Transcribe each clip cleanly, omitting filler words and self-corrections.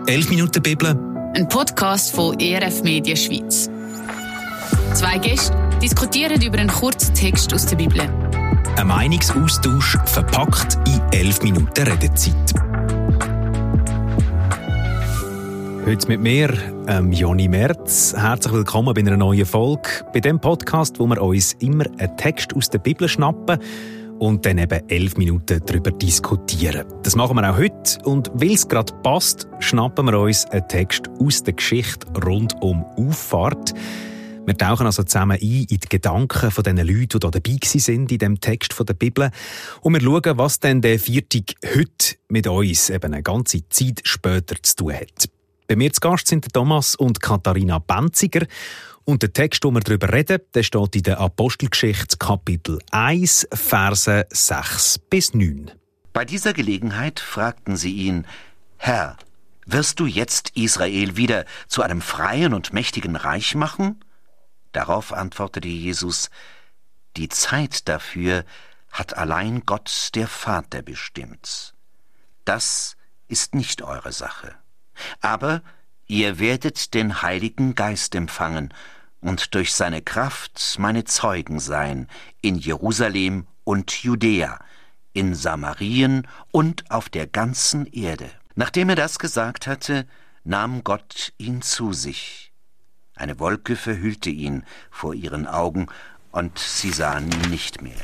11 Minuten Bibel. Ein Podcast von ERF Media Schweiz. Zwei Gäste diskutieren über einen kurzen Text aus der Bibel. Ein Meinungsaustausch verpackt in 11 Minuten Redezeit. Heute mit mir, Joni Merz. Herzlich willkommen bei einer neuen Folge. Bei dem Podcast, wo wir uns immer einen Text aus der Bibel schnappen und dann eben 11 Minuten darüber diskutieren. Das machen wir auch heute. Und weil es gerade passt, schnappen wir uns einen Text aus der Geschichte rund um Auffahrt. Wir tauchen also zusammen ein in die Gedanken von den Leuten, die da dabei sind in dem Text der Bibel. Und wir schauen, was denn der Viertag heute mit uns eben eine ganze Zeit später zu tun hat. Bei mir zu Gast sind Thomas und Katharina Benziger. Und der Text, den wir darüber reden, der steht in der Apostelgeschichte Kapitel 1, Verse 6 bis 9. Bei dieser Gelegenheit fragten sie ihn: Herr, wirst du jetzt Israel wieder zu einem freien und mächtigen Reich machen? Darauf antwortete Jesus: Die Zeit dafür hat allein Gott, der Vater, bestimmt. Das ist nicht eure Sache. Aber ihr werdet den Heiligen Geist empfangen und durch seine Kraft meine Zeugen sein in Jerusalem und Judäa, in Samarien und auf der ganzen Erde. Nachdem er das gesagt hatte, nahm Gott ihn zu sich. Eine Wolke verhüllte ihn vor ihren Augen, und sie sahen ihn nicht mehr.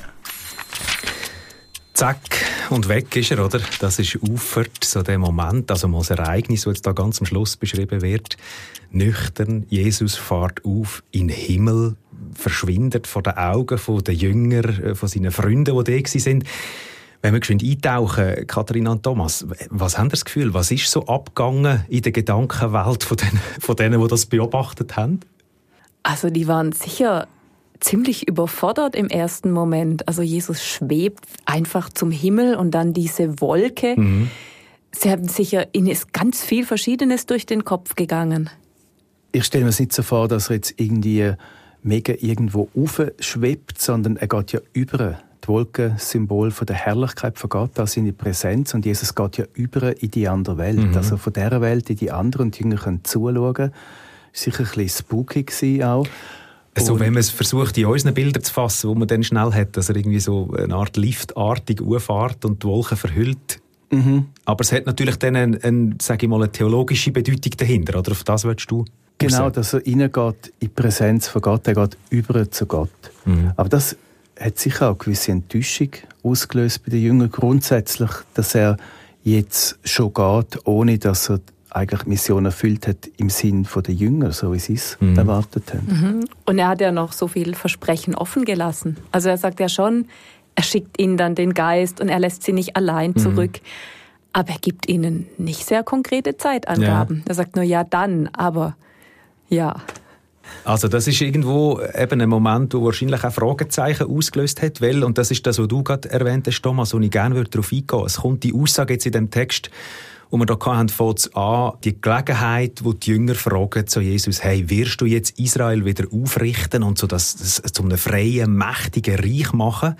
Zack, und weg ist er, oder? Das ist Auffahrt, so der Moment, also mal das Ereignis, das jetzt da ganz am Schluss beschrieben wird. Nüchtern, Jesus fährt auf in den Himmel, verschwindet vor den Augen der Jünger, von seinen Freunden, die da waren. Wenn wir geschwind eintauchen, Katharina und Thomas, was haben Sie das Gefühl, was ist so abgegangen in der Gedankenwelt von denen, die das beobachtet haben? Also die waren sicher ziemlich überfordert im ersten Moment. Also Jesus schwebt einfach zum Himmel und dann diese Wolke. Mhm. Sie haben sicher, ihnen ist ganz viel Verschiedenes durch den Kopf gegangen. Ich stelle mir es nicht so vor, dass er jetzt irgendwie mega irgendwo aufschwebt, sondern er geht ja über. Die Wolke, Symbol von der Herrlichkeit von Gott, da seine Präsenz, und Jesus geht ja über in die andere Welt. Mhm. Also von dieser Welt in die andere, und die Jünger können zuschauen. Das war sicher ein bisschen spooky gewesen auch. Also wenn man es versucht, in unseren Bildern zu fassen, wo man dann schnell hat, dass er irgendwie so eine Art liftartig auffährt und die Wolken verhüllt. Mhm. Aber es hat natürlich dann eine theologische Bedeutung dahinter, oder? Auf das willst du? Genau, dass er reingeht in die Präsenz von Gott, er geht über zu Gott. Mhm. Aber das hat sicher auch eine gewisse Enttäuschung ausgelöst bei den Jüngern grundsätzlich, dass er jetzt schon geht, ohne dass er eigentlich die Mission erfüllt hat im Sinn der Jünger, so wie sie es erwartet haben. Mhm. Und er hat ja noch so viel Versprechen offen gelassen. Also er sagt ja schon, er schickt ihnen dann den Geist und er lässt sie nicht allein zurück. Aber er gibt ihnen nicht sehr konkrete Zeitangaben. Ja. Er sagt nur, ja dann, aber ja. Also das ist irgendwo eben ein Moment, wo wahrscheinlich auch Fragezeichen ausgelöst hat, weil, und das ist das, was du gerade erwähnt hast, Thomas, wo ich gerne darauf eingehen würde. Es kommt die Aussage jetzt in dem Text, wo wir da hatten, fängt es an, die Gelegenheit, wo die Jünger fragen zu Jesus: Hey, wirst du jetzt Israel wieder aufrichten und so das zu einem freien, mächtigen Reich machen?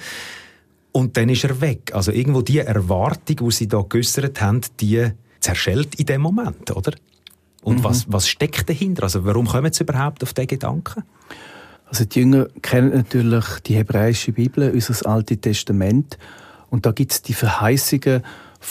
Und dann ist er weg. Also irgendwo die Erwartung, die sie da geäussert haben, die zerschellt in dem Moment, oder? Und was steckt dahinter? Also warum kommen sie überhaupt auf diesen Gedanken? Also die Jünger kennen natürlich die hebräische Bibel, unser Altes Testament. Und da gibt es die Verheißungen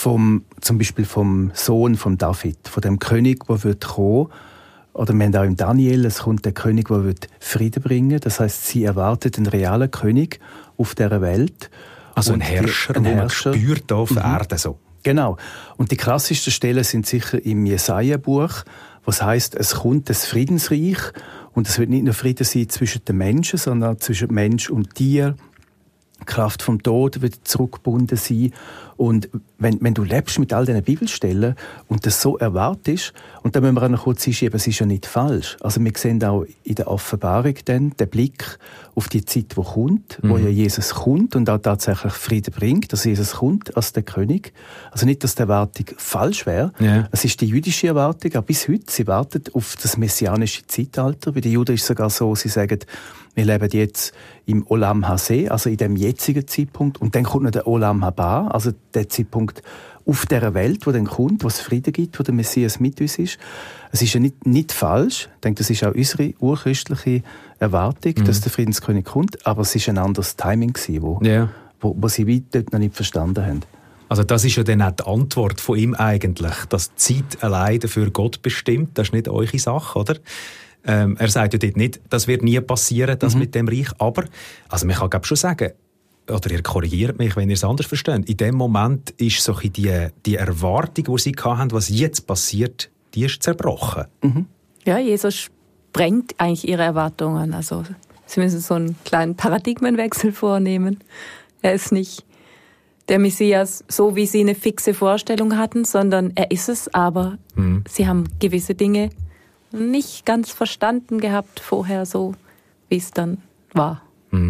zum Beispiel vom Sohn von David, von dem König, der kommen wird. Oder wir haben auch im Daniel, es kommt der König, der Frieden bringen wird. Das heisst, sie erwartet einen realen König auf dieser Welt. Also ein Herrscher, den man spürt hier auf der Erde so. Genau. Und die krassesten Stellen sind sicher im Jesaja-Buch, was heisst, es kommt das Friedensreich. Und es wird nicht nur Frieden sein zwischen den Menschen, sondern auch zwischen Mensch und Tier. Die Kraft vom Tod wird zurückgebunden sein. Und wenn du lebst mit all diesen Bibelstellen und das so erwartest, und dann müssen wir auch noch kurz einschieben, es ist ja nicht falsch. Also wir sehen auch in der Offenbarung dann den Blick auf die Zeit, die kommt, wo ja Jesus kommt und auch tatsächlich Frieden bringt, dass Jesus kommt als der König. Also nicht, dass die Erwartung falsch wäre. Yeah. Es ist die jüdische Erwartung, auch bis heute. Sie wartet auf das messianische Zeitalter. Bei den Juden ist es sogar so, sie sagen, wir leben jetzt im Olam Haseh, also in dem jetzigen Zeitpunkt. Und dann kommt noch der Olam Haba, also der Zeitpunkt, auf dieser Welt, die dann kommt, wo es Frieden gibt, wo der Messias mit uns ist. Es ist ja nicht falsch. Ich denke, das ist auch unsere urchristliche Erwartung, dass der Friedenskönig kommt. Aber es war ein anderes Timing, wo sie dort noch nicht verstanden haben. Also das ist ja dann auch die Antwort von ihm eigentlich, dass die Zeit allein für Gott bestimmt. Das ist nicht eure Sache, oder? Er sagt ja dort nicht, das wird nie passieren, das mit dem Reich. Aber, also man kann glaube schon sagen, oder ihr korrigiert mich, wenn ihr es anders versteht, in dem Moment ist so die Erwartung, die sie hatten, was jetzt passiert, die ist zerbrochen. Ja, Jesus sprengt eigentlich ihre Erwartungen. Also sie müssen so einen kleinen Paradigmenwechsel vornehmen. Er ist nicht der Messias, so wie sie eine fixe Vorstellung hatten, sondern er ist es, aber sie haben gewisse Dinge nicht ganz verstanden gehabt vorher, so wie es dann war.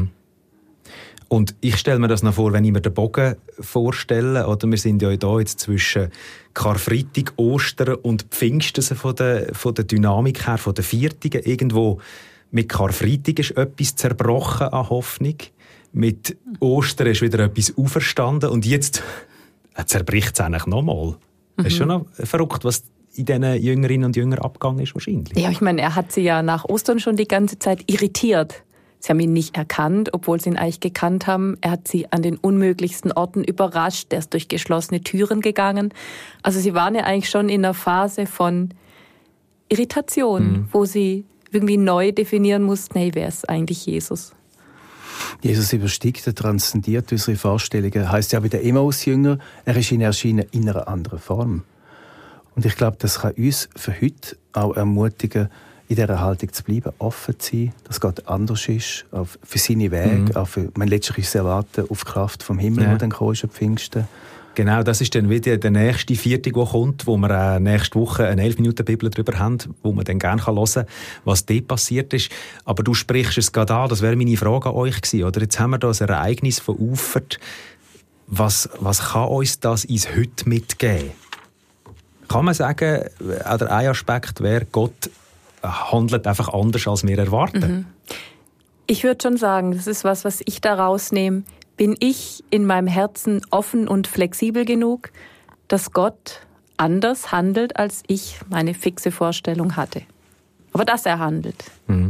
Und ich stelle mir das noch vor, wenn ich mir den Bogen vorstelle, oder wir sind ja hier jetzt zwischen Karfreitag, Ostern und Pfingsten von der Dynamik her, von den Viertigen. Irgendwo mit Karfreitag ist etwas zerbrochen an Hoffnung. Mit Ostern ist wieder etwas auferstanden und jetzt zerbricht es eigentlich nochmal. Es ist schon noch verrückt, was in diesen Jüngerinnen und Jüngern abgegangen ist wahrscheinlich. Ja, ich meine, er hat sie ja nach Ostern schon die ganze Zeit irritiert. Sie haben ihn nicht erkannt, obwohl sie ihn eigentlich gekannt haben. Er hat sie an den unmöglichsten Orten überrascht. Er ist durch geschlossene Türen gegangen. Also sie waren ja eigentlich schon in einer Phase von Irritation, wo sie irgendwie neu definieren mussten, hey, wer ist eigentlich Jesus? Jesus übersteigt, er transzendiert unsere Vorstellungen. Heißt ja wie der Emmaus-Jünger, er ist ihnen erschienen in einer anderen Form. Und ich glaube, das kann uns für heute auch ermutigen, in dieser Haltung zu bleiben, offen zu sein, dass Gott anders ist, auch für seine Wege, auch für, letztlich ist es erwarten auf die Kraft vom Himmel, die dann kommt, Pfingsten. Genau, das ist dann wieder der nächste Viertag, der kommt, wo wir nächste Woche eine 11-Minuten-Bibel darüber haben, wo man dann gerne hören kann, was dort passiert ist. Aber du sprichst es gerade an, das wäre meine Frage an euch gewesen, oder? Jetzt haben wir da ein Ereignis von Ufert. Was kann uns das ins Heute mitgeben? Kann man sagen, oder ein Aspekt wäre, Gott handelt einfach anders, als wir erwarten? Ich würde schon sagen, das ist was ich da rausnehme. Bin ich in meinem Herzen offen und flexibel genug, dass Gott anders handelt, als ich meine fixe Vorstellung hatte? Aber dass er handelt.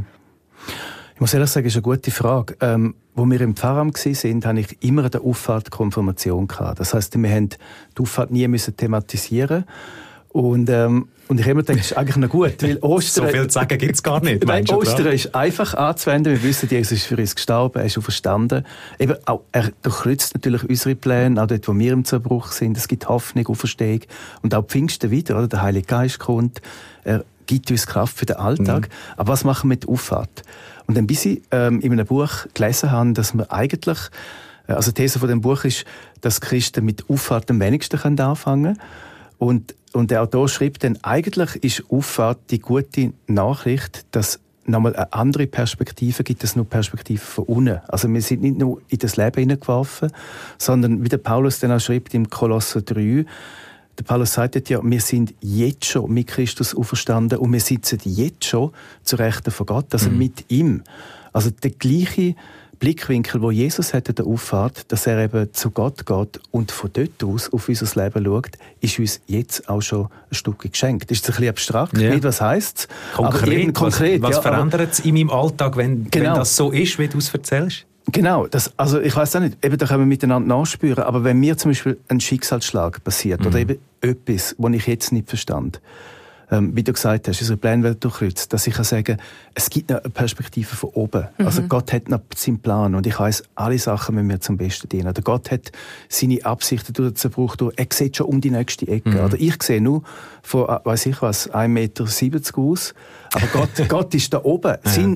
Ich muss ehrlich sagen, das ist eine gute Frage. Wo wir im Pfarramt waren, hatte ich immer eine Auffahrt-Konfirmation gehabt. Das heisst, wir mussten die Auffahrt nie thematisieren. Und ich habe mir gedacht, das ist eigentlich noch gut, weil Ostern... So viel zu sagen gibt es gar nicht. Nein, Ostern ist einfach anzuwenden. Wir wissen, Jesus ist für uns gestorben, er ist auferstanden. Eben auch, er durchkreuzt natürlich unsere Pläne, auch dort, wo wir im Zerbruch sind. Es gibt Hoffnung, Auferstehung. Und auch Pfingsten wieder, oder? Der Heilige Geist kommt, er gibt uns Kraft für den Alltag. Aber was machen wir mit der Auffahrt? Und dann, bis ich in einem Buch gelesen habe, dass wir eigentlich... Also die These von dem Buch ist, dass Christen mit Auffahrt am wenigsten anfangen können. Und der Autor schreibt dann, eigentlich ist Auffahrt die gute Nachricht, dass nochmal eine andere Perspektive gibt, als nur Perspektive von unten. Also wir sind nicht nur in das Leben hineingeworfen, sondern wie der Paulus dann auch schreibt im Kolosser 3, der Paulus sagt ja, wir sind jetzt schon mit Christus auferstanden und wir sitzen jetzt schon zur Rechten von Gott, also mit ihm. Also der gleiche Blickwinkel, wo Jesus hatte, der Auffahrt, dass er eben zu Gott geht und von dort aus auf unser Leben schaut, ist uns jetzt auch schon ein Stück geschenkt. Das ist ein bisschen abstrakt, nicht was heisst es. Konkret. Was verändert es in meinem Alltag, wenn das so ist, wie du es erzählst? Genau, also ich weiss auch nicht, eben da können wir miteinander nachspüren, aber wenn mir zum Beispiel ein Schicksalsschlag passiert oder eben etwas, was ich jetzt nicht verstand, wie du gesagt hast, unsere Pläne werden durchkreuzt, dass ich kann sagen, es gibt noch eine Perspektive von oben. Also Gott hat noch seinen Plan und ich weiss, alle Sachen müssen mir zum Besten dienen. Oder Gott hat seine Absichten durch den Zerbruch durch. Er sieht schon um die nächste Ecke. Oder ich sehe nur von, weiss ich was, 1,70 Meter aus. Aber Gott ist da oben.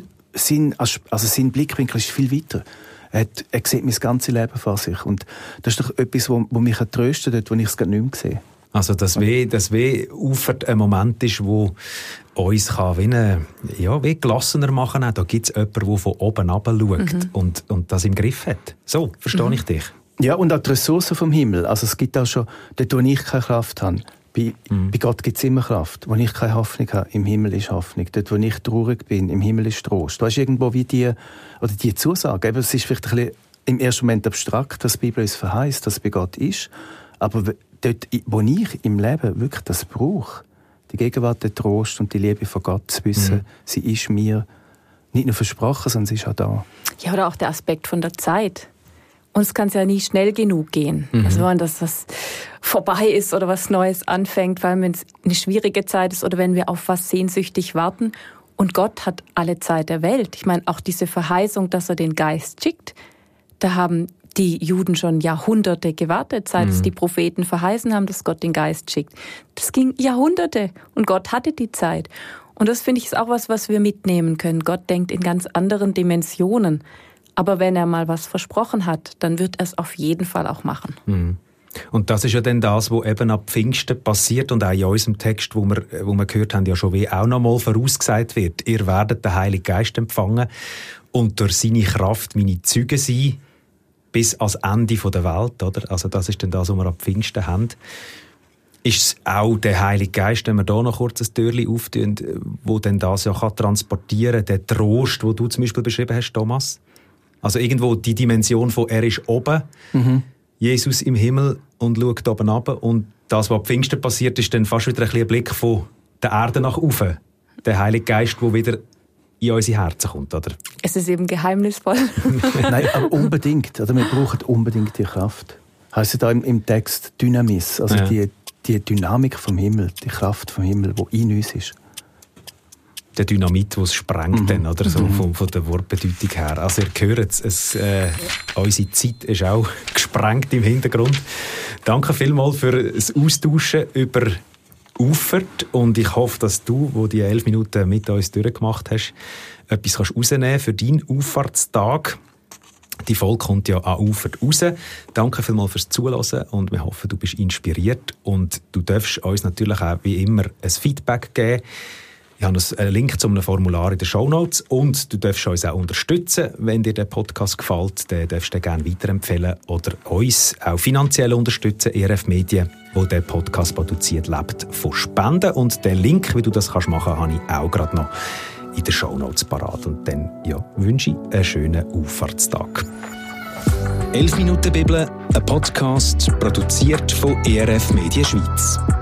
Sein Blickwinkel ist viel weiter. Er sieht mein ganzes Leben vor sich. Und das ist doch etwas, wo mich trösten kann, dort, wo ich es gar nicht mehr sehe. Also das Weh ufert ein Moment ist, wo uns kann wie gelassener machen kann. Da gibt es jemanden, der von oben runter schaut und das im Griff hat. So, verstehe ich dich. Ja, und auch die Ressourcen vom Himmel. Also es gibt auch schon, dort wo ich keine Kraft habe, bei Gott gibt es immer Kraft. Wo ich keine Hoffnung habe, im Himmel ist Hoffnung. Dort wo ich traurig bin, im Himmel ist Trost. Du hast irgendwo wie die Zusage. Eben, es ist vielleicht ein bisschen im ersten Moment abstrakt, dass die Bibel uns verheißt, dass es bei Gott ist. Aber dort, wo ich im Leben wirklich das brauche, die Gegenwart, der Trost und die Liebe von Gott zu wissen, sie ist mir nicht nur versprochen, sondern sie ist auch da. Ja, oder auch der Aspekt von der Zeit. Uns kann es ja nie schnell genug gehen. Also wenn das was vorbei ist oder was Neues anfängt, weil wenn es eine schwierige Zeit ist oder wenn wir auf was sehnsüchtig warten. Und Gott hat alle Zeit der Welt. Ich meine, auch diese Verheißung, dass er den Geist schickt, da haben die Juden schon Jahrhunderte gewartet, seit es die Propheten verheißen haben, dass Gott den Geist schickt. Das ging Jahrhunderte und Gott hatte die Zeit. Und das finde ich ist auch was wir mitnehmen können. Gott denkt in ganz anderen Dimensionen. Aber wenn er mal was versprochen hat, dann wird er es auf jeden Fall auch machen. Und das ist ja dann das, was eben ab Pfingsten passiert und auch in unserem Text, wo wir gehört haben, ja schon wie auch noch mal vorausgesagt wird. Ihr werdet den Heiligen Geist empfangen und durch seine Kraft meine Zeugen sein bis ans Ende der Welt. Oder? Also das ist dann das, was wir ab Pfingsten haben. Ist es auch der Heilige Geist, wenn wir da noch kurz ein Türchen auftun, wo dann das ja transportieren kann, der Trost, den du zum Beispiel beschrieben hast, Thomas? Also irgendwo die Dimension von er ist oben, Jesus im Himmel und schaut oben runter. Und das, was ab Pfingsten passiert, ist dann fast wieder ein Blick von der Erde nach oben. Der Heilige Geist, der wieder in unsere Herzen kommt, oder? Es ist eben geheimnisvoll. Nein, aber unbedingt. Oder wir brauchen unbedingt die Kraft. Heißt ja da im Text Dynamis, also die Dynamik vom Himmel, die Kraft vom Himmel, die in uns ist. Der Dynamit, der es sprengt, dann, oder? So von der Wortbedeutung her. Also ihr hört es, unsere Zeit ist auch gesprengt im Hintergrund. Danke vielmals für das Austauschen über Auffahrt und ich hoffe, dass du, wo die 11 Minuten mit uns durchgemacht hast, etwas rausnehmen kannst für deinen Auffahrtstag. Die Folge kommt ja an Auffahrt raus. Danke vielmals fürs Zuhören und wir hoffen, du bist inspiriert und du darfst uns natürlich auch wie immer ein Feedback geben. Ich habe einen Link zu einem Formular in den Shownotes und du darfst uns auch unterstützen. Wenn dir der Podcast gefällt, dann darfst du den gerne weiterempfehlen oder uns auch finanziell unterstützen. ERF Medien, wo der Podcast produziert, lebt von Spenden. Und den Link, wie du das machen kannst, habe ich auch gerade noch in den Shownotes parat. Und dann wünsche ich einen schönen Auffahrtstag. 11 Minuten Bibel, ein Podcast produziert von ERF Medien Schweiz.